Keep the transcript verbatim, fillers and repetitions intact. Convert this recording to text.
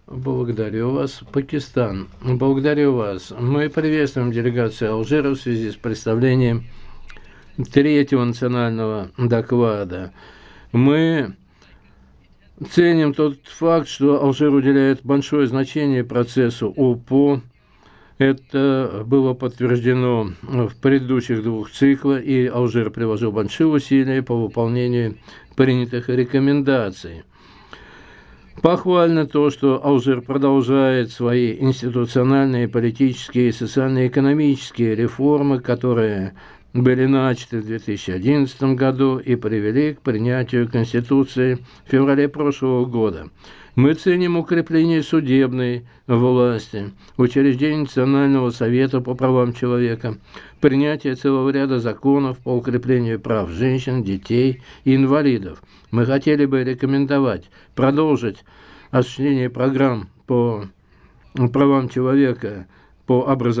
Благодарю вас. Пакистан. Благодарю вас. Мы приветствуем делегацию Алжира в связи с представлением третьего национального доклада. Мы ценим тот факт, что Алжир уделяет большое значение процессу ОПО. Это было подтверждено в предыдущих двух циклах, и Алжир приложил большие усилия по выполнению принятых рекомендаций. Похвально то, что Алжир продолжает свои институциональные, политические, социально-экономические реформы, которые были начаты в две тысячи одиннадцатом году и привели к принятию Конституции в феврале прошлого года. Мы ценим укрепление судебной власти, учреждение Национального совета по правам человека, принятие целого ряда законов по укреплению прав женщин, детей и инвалидов. Мы хотели бы рекомендовать продолжить осуществление программ по правам человека, по образованию,